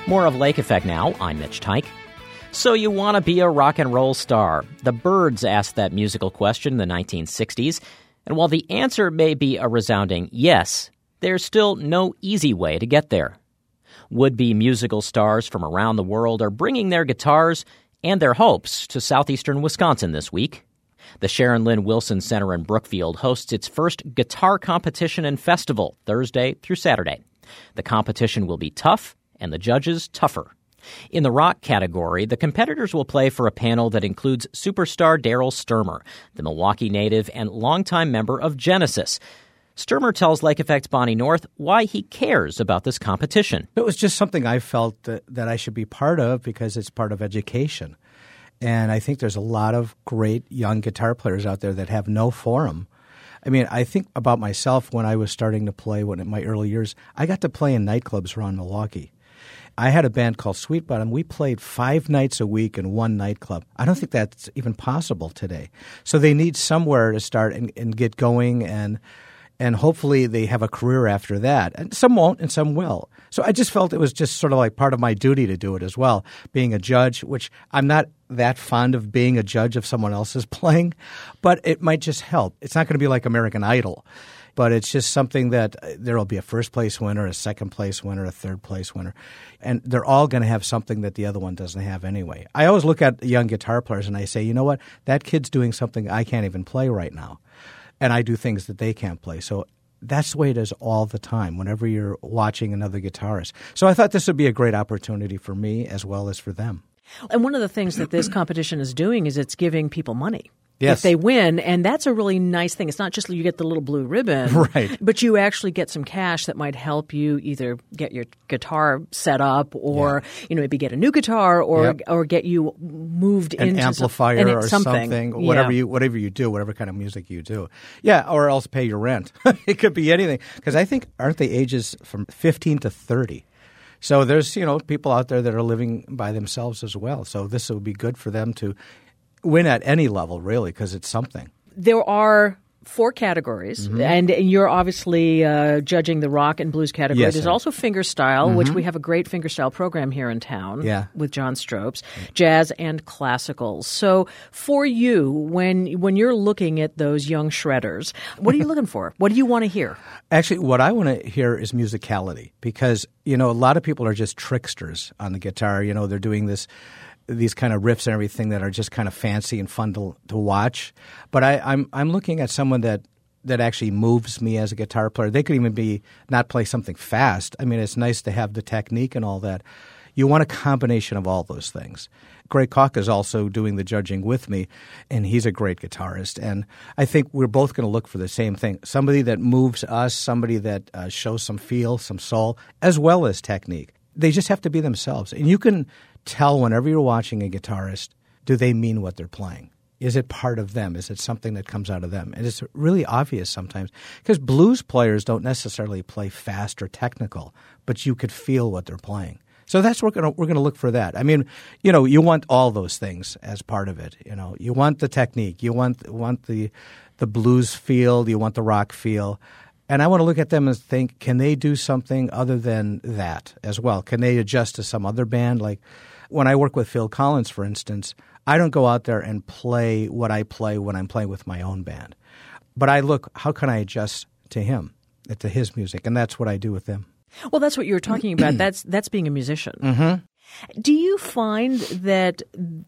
More of Lake Effect now. I'm Mitch Teich. So you want to be a rock and roll star? The Byrds asked that musical question in the 1960s, and while the answer may be a resounding yes, there's still no easy way to get there. Would-be musical stars from around the world are bringing their guitars and their hopes to southeastern Wisconsin this week. The Sharon Lynn Wilson Center in Brookfield hosts its first guitar competition and festival Thursday through Saturday. The competition will be tough and the judges tougher. In the rock category, the competitors will play for a panel that includes superstar Daryl Stuermer, the Milwaukee native and longtime member of Genesis. Stuermer tells Lake Effect's Bonnie North why he cares about this competition. It was just something I felt that I should be part of because it's part of education. And I think there's a lot of great young guitar players out there that have no forum. I mean, I think about myself when I was starting to play in my early years. I got to play in nightclubs around Milwaukee. I had a band called Sweet Bottom. We played 5 nights a week in one nightclub. I don't think that's even possible today. So they need somewhere to start and get going, and hopefully they have a career after that. And some won't and some will. So I just felt it was just sort of like part of my duty to do it as well, being a judge, which I'm not that fond of being a judge of someone else's playing, but it might just help. It's not going to be like American Idol. But it's just something that there will be a first-place winner, a second-place winner, a third-place winner. And they're all going to have something that the other one doesn't have anyway. I always look at young guitar players and I say, you know what? That kid's doing something I can't even play right now. And I do things that they can't play. So that's the way it is all the time whenever you're watching another guitarist. So I thought this would be a great opportunity for me as well as for them. And one of the things that this competition is doing is it's giving people money. Yes. If they win, and that's a really nice thing. It's not just you get the little blue ribbon, right, but you actually get some cash that might help you either get your guitar set up or maybe get a new guitar or get you moved an into amplifier or something. Whatever you do, whatever kind of music you do. Yeah, or else pay your rent. It could be anything. Because I think, aren't the ages from 15 to 30? So there's, people out there that are living by themselves as well. So this would be good for them to win at any level, really, because it's something. There are 4 categories, and you're obviously judging the rock and blues category. Yes, There's also fingerstyle, which we have a great fingerstyle program here in town with John Stropes, jazz and classical. So for you, when you're looking at those young shredders, what are you looking for? What do you want to hear? Actually, what I want to hear is musicality because, a lot of people are just tricksters on the guitar. They're doing these kind of riffs and everything that are just kind of fancy and fun to watch. But I'm looking at someone that actually moves me as a guitar player. They could even not play something fast. I mean, it's nice to have the technique and all that. You want a combination of all those things. Greg Koch is also doing the judging with me, and he's a great guitarist. And I think we're both going to look for the same thing, somebody that moves us, somebody that shows some feel, some soul, as well as technique. They just have to be themselves. And you can tell whenever you're watching a guitarist, do they mean what they're playing? Is it part of them? Is it something that comes out of them? And it's really obvious sometimes because blues players don't necessarily play fast or technical, but you could feel what they're playing. So that's what we're going to look for that. I mean, you want all those things as part of it. You want the technique, you want the blues feel, you want the rock feel. And I want to look at them and think, can they do something other than that as well? Can they adjust to some other band? Like when I work with Phil Collins, for instance, I don't go out there and play what I play when I'm playing with my own band. But I look, how can I adjust to him, to his music? And that's what I do with him. Well, that's what you were talking about. That's being a musician. Mm-hmm. Do you find that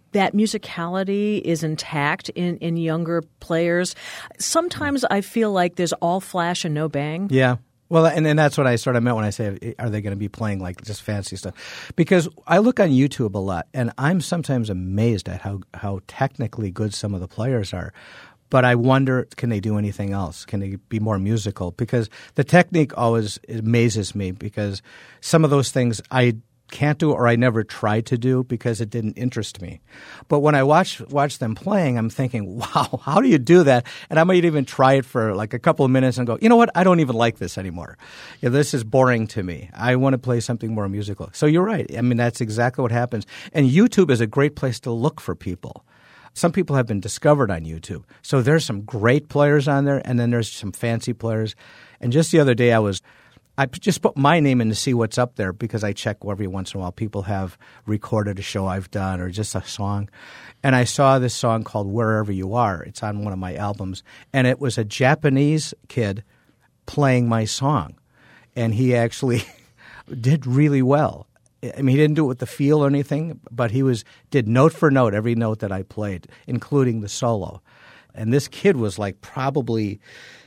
musicality is intact in younger players? Sometimes I feel like there's all flash and no bang. Yeah. Well, and that's what I sort of meant when I say, are they going to be playing like just fancy stuff? Because I look on YouTube a lot, and I'm sometimes amazed at how technically good some of the players are. But I wonder, can they do anything else? Can they be more musical? Because the technique always amazes me because some of those things I can't do or I never tried to do because it didn't interest me. But when I watch them playing, I'm thinking, wow, how do you do that? And I might even try it for like a couple of minutes and go, you know what? I don't even like this anymore. This is boring to me. I want to play something more musical. So you're right. I mean, that's exactly what happens. And YouTube is a great place to look for people. Some people have been discovered on YouTube. So there's some great players on there, and then there's some fancy players. And just the other day, I was I just put my name in to see what's up there because I check every once in a while. People have recorded a show I've done or just a song. And I saw this song called Wherever You Are. It's on one of my albums. And it was a Japanese kid playing my song. And he actually did really well. I mean, he didn't do it with the feel or anything, but he did note for note every note that I played, including the solo. And this kid was like probably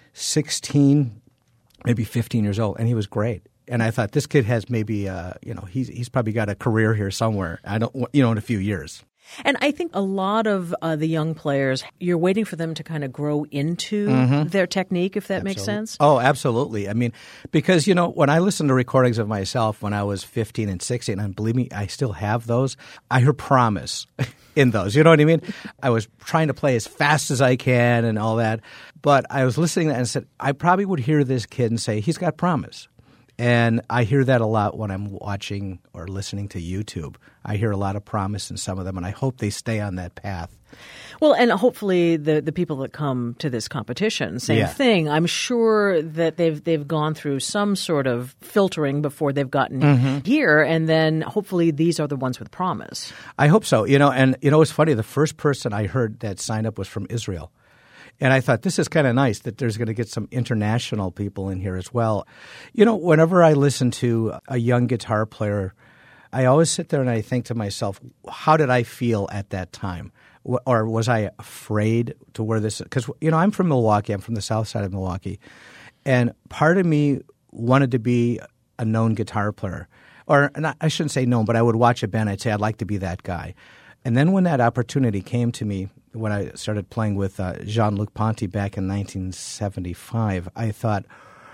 16, maybe 15 years old, and he was great. And I thought this kid has maybe, he's probably got a career here somewhere. In a few years. And I think a lot of the young players, you're waiting for them to kind of grow into their technique, if that makes sense. Oh, absolutely. I mean, because, when I listen to recordings of myself when I was 15 and 16, and believe me, I still have those, I heard promise in those. You know what I mean? I was trying to play as fast as I can and all that. But I was listening to that and said, I probably would hear this kid and say, he's got promise. And I hear that a lot when I'm watching or listening to YouTube. I hear a lot of promise in some of them, and I hope they stay on that path. Well, and hopefully the people that come to this competition, same thing. I'm sure that they've gone through some sort of filtering before they've gotten here, and then hopefully these are the ones with promise. I hope so. And it's funny. The first person I heard that signed up was from Israel. And I thought, this is kind of nice that there's going to get some international people in here as well. Whenever I listen to a young guitar player, I always sit there and I think to myself, how did I feel at that time? Or was I afraid to wear this? Because, I'm from Milwaukee. I'm from the south side of Milwaukee. And part of me wanted to be a known guitar player. Or I shouldn't say known, but I would watch a band. I'd say, I'd like to be that guy. And then when that opportunity came to me, when I started playing with Jean-Luc Ponty back in 1975, I thought,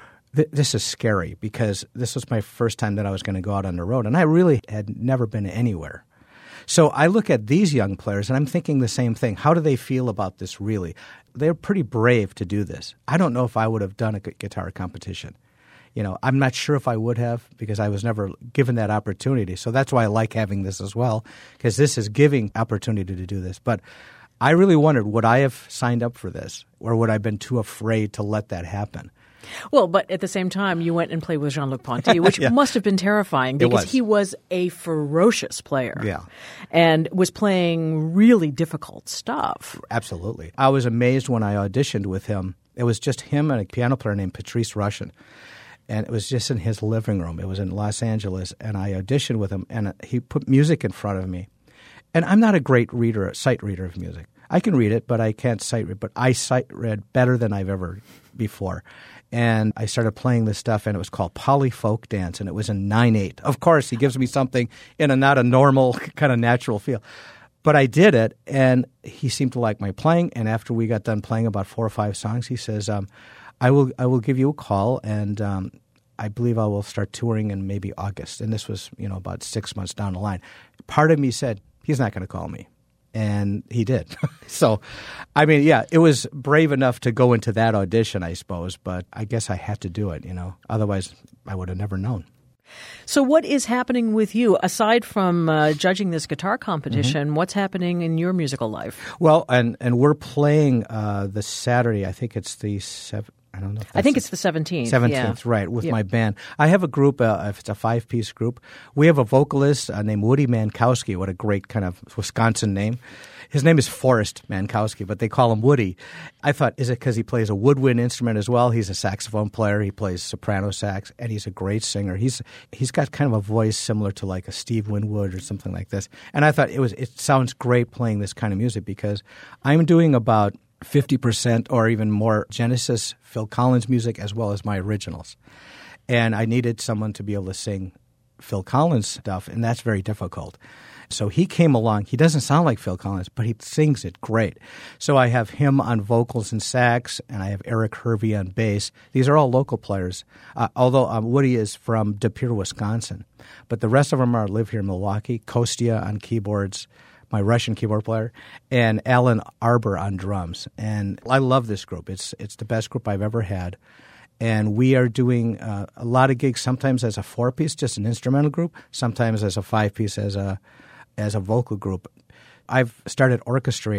this is scary because this was my first time that I was going to go out on the road. And I really had never been anywhere. So I look at these young players and I'm thinking the same thing. How do they feel about this really? They're pretty brave to do this. I don't know if I would have done a guitar competition. I'm not sure if I would have because I was never given that opportunity. So that's why I like having this as well, because this is giving opportunity to do this. But I really wondered, would I have signed up for this or would I have been too afraid to let that happen? Well, but at the same time, you went and played with Jean-Luc Ponty, which must have been terrifying because he was a ferocious player and was playing really difficult stuff. Absolutely. I was amazed when I auditioned with him. It was just him and a piano player named Patrice Rushen. And it was just in his living room. It was in Los Angeles. And I auditioned with him, and he put music in front of me. And I'm not a great sight reader of music. I can read it, but I can't sight read. But I sight read better than I've ever before. And I started playing this stuff, and it was called Polyfolk Dance, and it was in 9/8. Of course, he gives me something in not a normal kind of natural feel. But I did it, and he seemed to like my playing. And after we got done playing about 4 or 5 songs, he says, I will give you a call, and I believe I will start touring in maybe August. And this was, about 6 months down the line. Part of me said, he's not going to call me. And he did. So, I mean, it was brave enough to go into that audition, I suppose. But I guess I had to do it, Otherwise, I would have never known. So what is happening with you? Aside from judging this guitar competition, what's happening in your musical life? Well, and we're playing the Saturday. I think it's the 7th. I don't know. I think it's the 17th. 17th, right, with my band. I have a group, it's a 5-piece group. We have a vocalist named Woody Mankowski. What a great kind of Wisconsin name. His name is Forrest Mankowski, but they call him Woody. I thought, is it because he plays a woodwind instrument as well? He's a saxophone player. He plays soprano sax, and he's a great singer. He's got kind of a voice similar to like a Steve Winwood or something like this. And I thought it sounds great playing this kind of music because I'm doing about 50% or even more Genesis, Phil Collins music as well as my originals. And I needed someone to be able to sing Phil Collins stuff, and that's very difficult. So he came along. He doesn't sound like Phil Collins, but he sings it great. So I have him on vocals and sax, and I have Eric Hervey on bass. These are all local players, although Woody is from De Pere, Wisconsin. But the rest of them live here in Milwaukee. Kostya on keyboards, my Russian keyboard player, and Alan Arbor on drums. And I love this group. It's the best group I've ever had. And we are doing a lot of gigs, sometimes as a 4-piece, just an instrumental group, sometimes as a 5-piece, as a vocal group. I've started orchestrating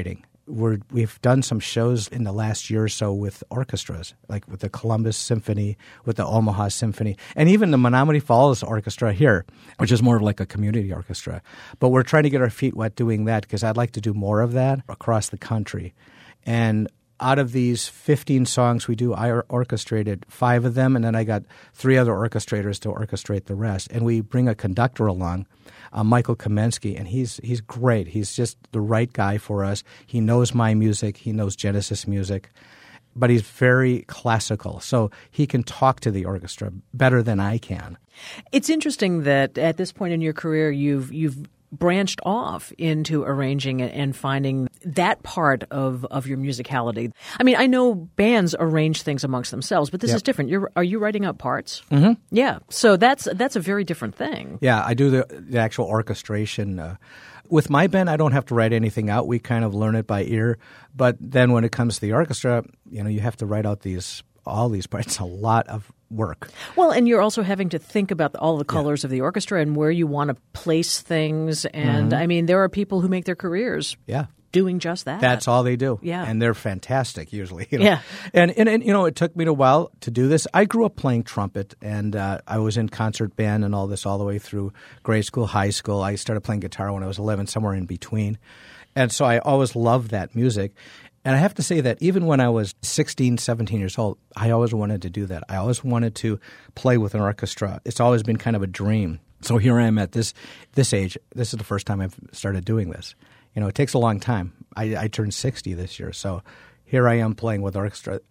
we've done some shows in the last year or so with orchestras, like with the Columbus Symphony, with the Omaha Symphony, and even the Menomonee Falls Orchestra here, which is more of like a community orchestra. But we're trying to get our feet wet doing that because I'd like to do more of that across the country. And out of these 15 songs we do, I orchestrated 5 of them, and then I got 3 other orchestrators to orchestrate the rest. And we bring a conductor along, Michael Kamensky, and he's great. He's just the right guy for us. He knows my music. He knows Genesis music. But he's very classical, so he can talk to the orchestra better than I can. It's interesting that at this point in your career, you've branched off into arranging and finding that part of your musicality. I mean, I know bands arrange things amongst themselves, but this is different. Are you writing out parts? Mm-hmm. Yeah. So that's a very different thing. Yeah, I do the actual orchestration. With my band, I don't have to write anything out. We kind of learn it by ear. But then when it comes to the orchestra, you have to write out all these parts. It's a lot of work. Well, and you're also having to think about all the colors of the orchestra and where you want to place things. And I mean, there are people who make their careers doing just that. That's all they do. Yeah. And they're fantastic usually. Yeah. And it took me a while to do this. I grew up playing trumpet, and I was in concert band and all this all the way through grade school, high school. I started playing guitar when I was 11, somewhere in between. And so I always loved that music. And I have to say that even when I was 16, 17 years old, I always wanted to do that. I always wanted to play with an orchestra. It's always been kind of a dream. So here I am at this age. This is the first time I've started doing this. It takes a long time. I turned 60 this year, so here I am playing with orchestra,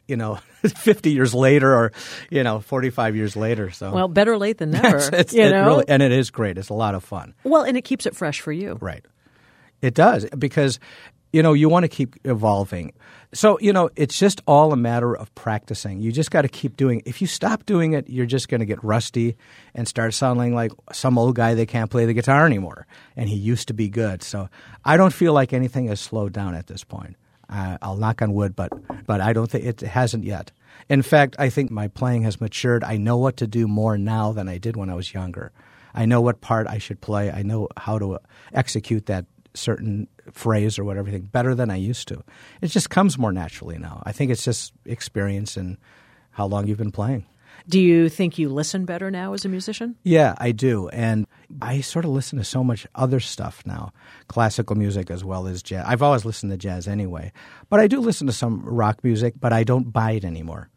50 years later or, 45 years later. So well, better late than never. Really, and it is great. It's a lot of fun. Well, and it keeps it fresh for you. Right. It does, because you want to keep evolving. So, it's just all a matter of practicing. You just got to keep doing it. If you stop doing it, you're just going to get rusty and start sounding like some old guy that can't play the guitar anymore. And he used to be good. So I don't feel like anything has slowed down at this point. I'll knock on wood, but I don't think it hasn't yet. In fact, I think my playing has matured. I know what to do more now than I did when I was younger. I know what part I should play. I know how to execute that certain phrase or whatever better than I used to. It just comes more naturally now. I think it's just experience and how long you've been playing. Do you think you listen better now as a musician? Yeah, I do. And I sort of listen to so much other stuff now, classical music as well as jazz. I've always listened to jazz anyway. But I do listen to some rock music, but I don't buy it anymore.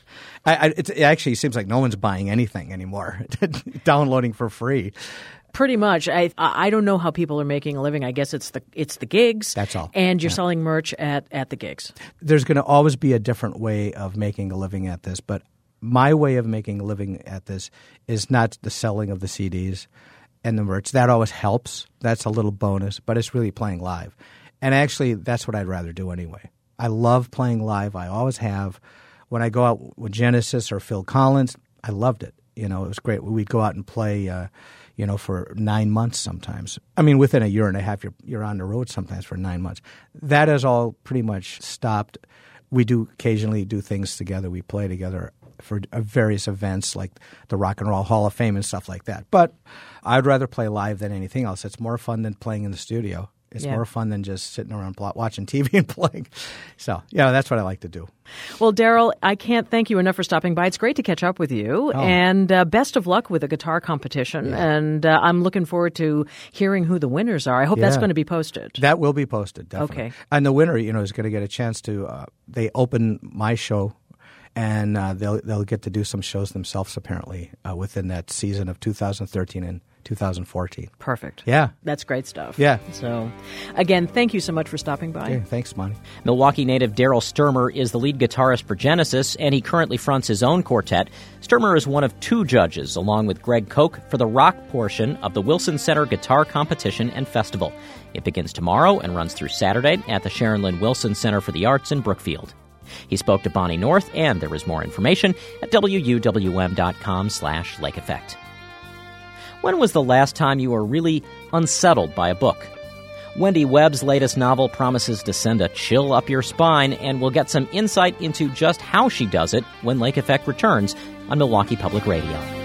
It actually seems like no one's buying anything anymore, downloading for free. Pretty much. I don't know how people are making a living. I guess it's the gigs. That's all. And you're selling merch at the gigs. There's going to always be a different way of making a living at this, but my way of making a living at this is not the selling of the CDs and the merch. That always helps. That's a little bonus, but it's really playing live. And actually, that's what I'd rather do anyway. I love playing live. I always have. When I go out with Genesis or Phil Collins, I loved it. It was great. We'd go out and play for 9 months sometimes. I mean, within a year and a half, you're on the road sometimes for 9 months. That has all pretty much stopped. We do occasionally do things together. We play together for various events like the Rock and Roll Hall of Fame and stuff like that. But I'd rather play live than anything else. It's more fun than playing in the studio. It's more fun than just sitting around watching TV and playing. So, that's what I like to do. Well, Darryl, I can't thank you enough for stopping by. It's great to catch up with you. Oh. And best of luck with the guitar competition. Yeah. And I'm looking forward to hearing who the winners are. I hope that's going to be posted. That will be posted, definitely. Okay. And the winner, is going to get a chance to they open my show. And they'll get to do some shows themselves, apparently, within that season of 2013 and 2014. Perfect. Yeah. That's great stuff. Yeah. So, again, thank you so much for stopping by. Okay, thanks, Monty. Milwaukee native Darryl Sturmer is the lead guitarist for Genesis, and he currently fronts his own quartet. Sturmer is one of 2 judges, along with Greg Koch, for the rock portion of the Wilson Center Guitar Competition and Festival. It begins tomorrow and runs through Saturday at the Sharon Lynn Wilson Center for the Arts in Brookfield. He spoke to Bonnie North, and there is more information at wuwm.com/Lake Effect. When was the last time you were really unsettled by a book? Wendy Webb's latest novel promises to send a chill up your spine, and we'll get some insight into just how she does it when Lake Effect returns on Milwaukee Public Radio.